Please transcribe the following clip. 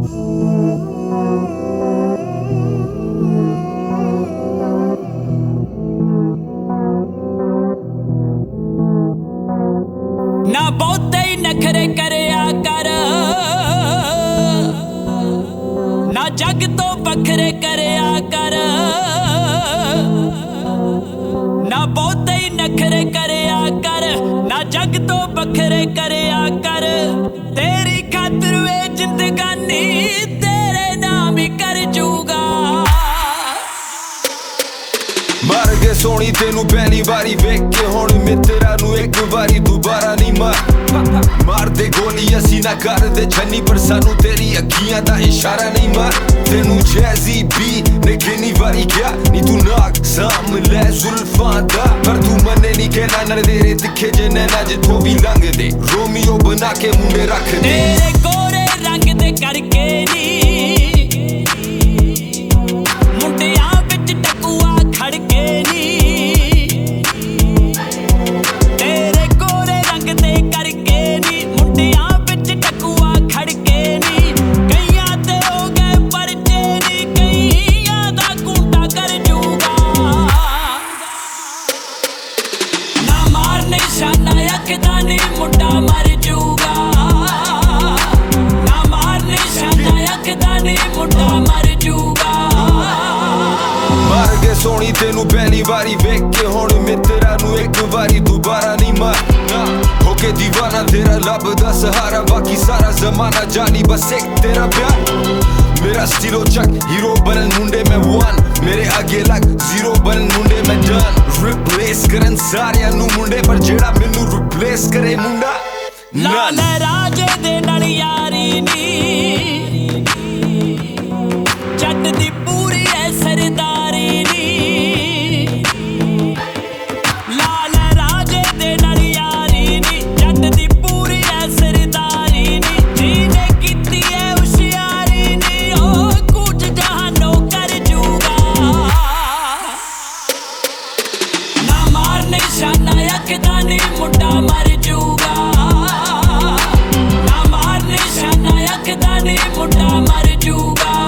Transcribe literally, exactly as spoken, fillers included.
ना बहुते ही नखरे करया कर, ना जग तो बखरे करया कर, ना बहुते ही नखरे करया कर, ना जग तो बखरे करया कर। तेरी खातिर वे जिंदगानी तेरे नाम ही कर जूगा। मर गए सोनी तेनू पहली बारी वेख के, हुण मित्रा नू एक बारी दोबारा नहीं मार। मार दे गोली असी ना कर दे छन्नी, पर सानू तेरी अखियां दा इशारा नहीं मार। तेनू जैज़ी बी ने किन्नी बारी क्या नी तू नाक साम लै जुल्फां दा, पर तू मन्ने नी कहना नरदेरे तिखे जे नैना जिथों भी लंघ दे, रोमियो बना के मुंडे रख दे। तेरे गोरे रंग दे करके नी मुंडियां विच टकुआ खड़के नी, तेरे गोरे रंग दे करके नी मुंडियां विच टकुआ खड़के नी। कईयां ते हो गए परचे नी, कईयां दा कुंडा कर जूगा। ना मार निशाना अखदा नी मुंडा मर जूगा, ना मार निशाना अखदा नी मुंडा मर जूगा। मर गए सोनी तेनू पहली बारी वेख के, हुण मित्रा नू एक बारी दोबारा नहीं मार। होके दीवाना तेरा लभदा सहारा, बाकी सारा जमाना जानी बस एक तेरा प्यार। मेरा स्टीलो चक हीरो बनन मुंडे में वन, मेरे आगे लग जीरो बनन मुंडे में डन। रिप्लेस करन सारियां नू मुंडे, पर जेड़ा मैनू रिप्लेस करे मुंडा लाल राजे दे नाल यारी नी, जट दी पूरी है सरदारी नी। लाल राजे दे नाल यारी नी, जट दी पूरी है सरदारी नी। जीने कीती है होशियारी नी, ओ कुछ जहानों कर जूगा। ना मार निशाना अखदा नी मुंडा मर जूगा, ना मार निशाना अखदा नी मुंडा मर जूगा।